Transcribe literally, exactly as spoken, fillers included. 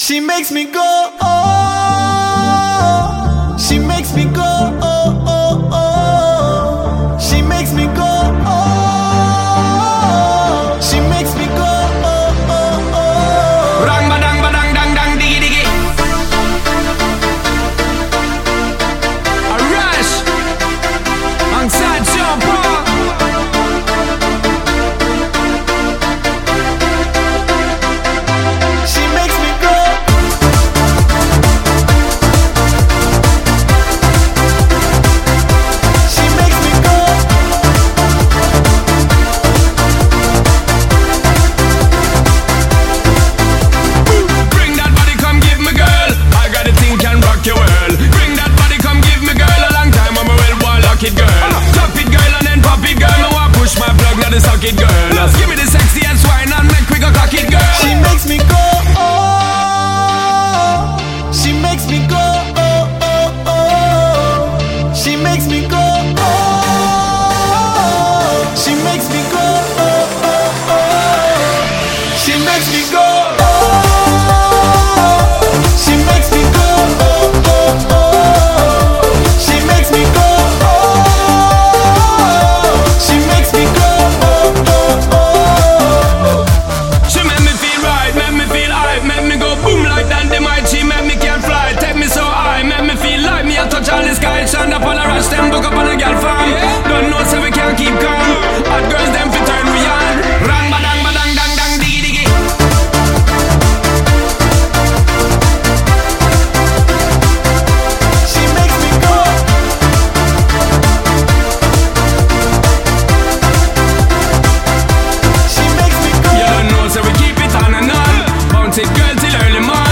She makes me go, oh. She makes me go, oh, oh, oh. She makes me go, oh. She makes me go, oh, oh, oh. Rang badang badang dang dang diggy diggy. A rush. Alongside Sean Paul. She makes me go. She makes me go. Bring that body, come give me, girl. I got a thing can rock your world. Bring that body, come give me, girl. A long time I'm a well one lock it, girl. Drop it, girl, and then pop it, girl. Me want push my plug, now the socket, girl. Just give me the sexy and swine and make we go cock it, girl. She makes me go, oh. She makes me go, oh, oh, oh. She makes me go, oh. She makes me go, oh, oh, oh. She makes me go, oh. She makes me go, oh, oh, oh. She makes me go, oh. She makes me go, oh, oh, oh. She make me feel right, make me feel hype, make me go boom like dynamite. She make me can fly, take me so high, make me feel like me a touch all the sky. Shine up on a rush, them book up on a girl farm. Don't know so we can't keep calm. Hot girls them fi turn we on. Rang badang badang dang dang diggy diggy. She makes me go. She makes me go. You don't know so we keep it on and on. Bounce it girl till early morning.